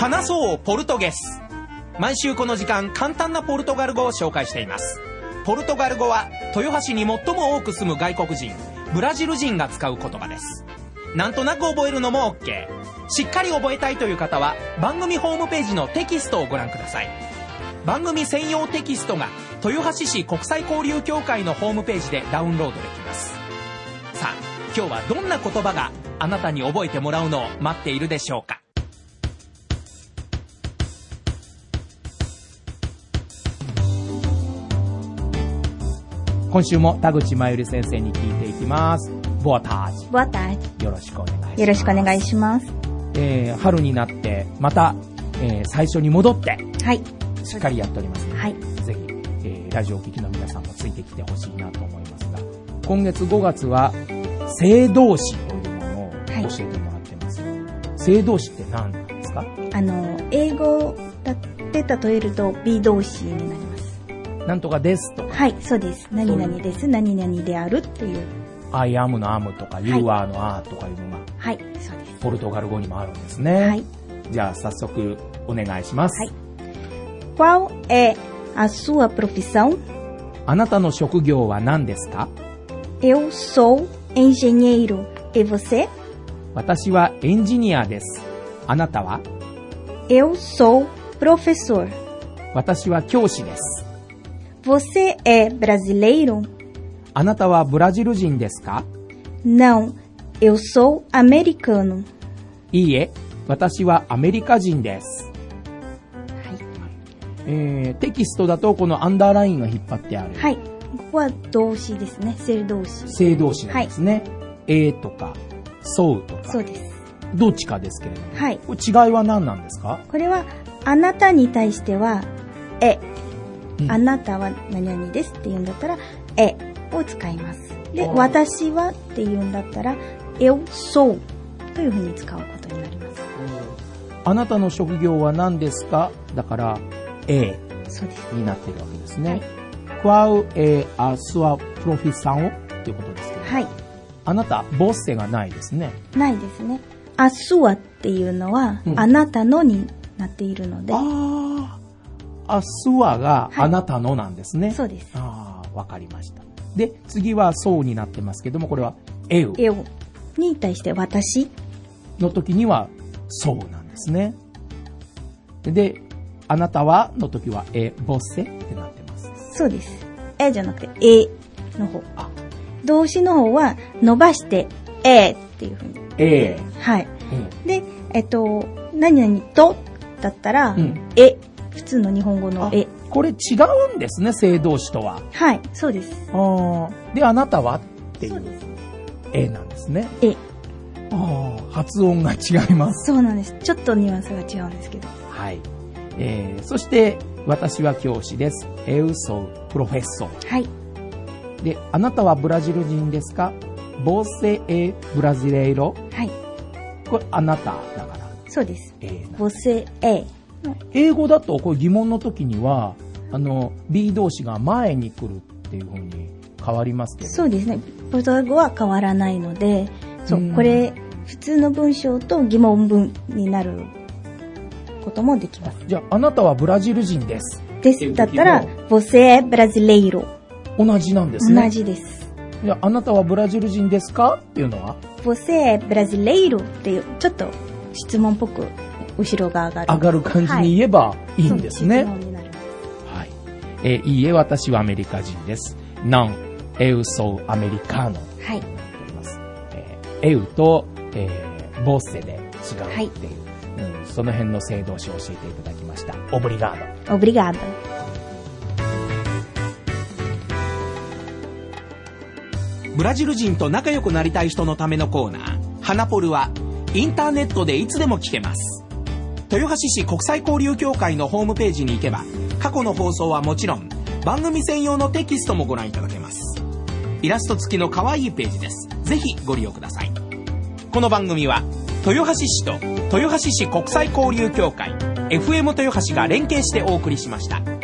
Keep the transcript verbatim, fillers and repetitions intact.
話そうポルトゲス。毎週この時間、簡単なポルトガル語を紹介しています。ポルトガル語は豊橋に最も多く住む外国人、ブラジル人が使う言葉です。なんとなく覚えるのも OK。 しっかり覚えたいという方は番組ホームページのテキストをご覧ください。番組専用テキストが豊橋市国際交流協会のホームページでダウンロードできます。さあ、今日はどんな言葉があなたに覚えてもらうのを待っているでしょうか。今週も田口真由里先生に聞いていきます。ボアタージ。 ボアタージ。 よろしくお願いします。 よろしくお願いします。 えー、春になってまた、えー、最初に戻って、 はい、 しっかりやっておりますので、 はい、 ぜひ、えー、ラジオを聴きの皆さんもついてきてほしいなと思いますが、今月ごがつは正動詞というものを教えてもらってます。はい、正動詞って何なんですか？ あの英語で例えると B 動詞になります。 なんとかですとか。 はい、そうです。何々です、何々であるっていう。 I am の am とか You are の are とかいうのが、 はい、そうです。 ポルトガル語にもあるんですね。はい。じゃあ早速お願いします。はい。 Qual é a sua profissão? あなたの職業は何ですか？ Eu sou engenheiro. E você? 私はエンジニアです。あなたは？ Eu sou professor. 私は教師です。 Você é brasileiro? あなたはブラジル人ですか？ Não, eu sou americano. いいえ、私はアメリカ人です。はい。えー、テキストだとこのアンダーラインが引っ張ってある。 はい。ここは動詞ですね。正動詞。 正動詞なんですね。はい、えーとか、そうとか。 そうです。 どっちかですけれども。 はい。 これ違いは何なんですか？ これは、あなたに対しては、え。うん、あなたは何々ですって言うんだったら、えを使います。で、私はって言うんだったら、eu sou というふうに使うことになります。 あなたの職業は何ですか？だから、えそうですになっているわけですね。Qual é a sua profissão っていうことですけど、 はい。 あなた、ボッセがないですね。 ないですね。a sua っていうのは、うん、あなたのになっているので。 ああ。あ、スワがあなたのなんですね。はい、 そうです。 ああ、わかりました。で、次はそうになってますけども、これはエウ。 エウに対して私の時にはそうなんですね。で、あなたはの時はえ、ボッセってなってます。 そうです。えじゃなくてえの方。あ、動詞の方は伸ばしてえっていうふうに。 え。 はい。うん、で、えっと、何々とだったら、うん、え。普通の日本語のえ。 これ違うんですね、正動詞とは。 はい、そうです。 あで、あなたはっていうえなんですね。 え。 あ発音が違います。 そうなんです。ちょっとニュアンスが違うんですけど。 はい。えー、そして私は教師です。Eu sou professor。 はい。 で、あなたはブラジル人ですか？ Você é brasileiro？ はい。 これあなただから。 そうです。 えー、 Você é。 英語だとこれ疑問の時にはあの B 動詞が前に来るっていう風に変わりますけど。 そうですね。ポルトガル語は変わらないので、そう、これ普通の文章と疑問文になることもできます。 じゃああなたはブラジル人です。 ですだったら Você é brasileiro。 同じなんですね。 同じです。 じゃああなたはブラジル人ですかっていうのは Você é brasileiro っていうちょっと質問っぽく後ろが上がる。 上がる感じに言えばいいんですね。 はい。 はい。えー、いいえ、私はアメリカ人です。Non, eu sou americano。 はい。 えー、eu と、えー、ボッセで違うっていう、はいうん、その辺の正動詞を教えていただきました。オブリガード。 オブリガード。 ブラジル人と仲良くなりたい人のためのコーナー、ハナポルはインターネットでいつでも聞けます。豊橋市国際交流協会のホームページに行けば過去の放送はもちろん番組専用のテキストもご覧いただけます。イラスト付きの可愛いページです。ぜひご利用ください。この番組は豊橋市と豊橋市国際交流協会 エフエム 豊橋が連携してお送りしました。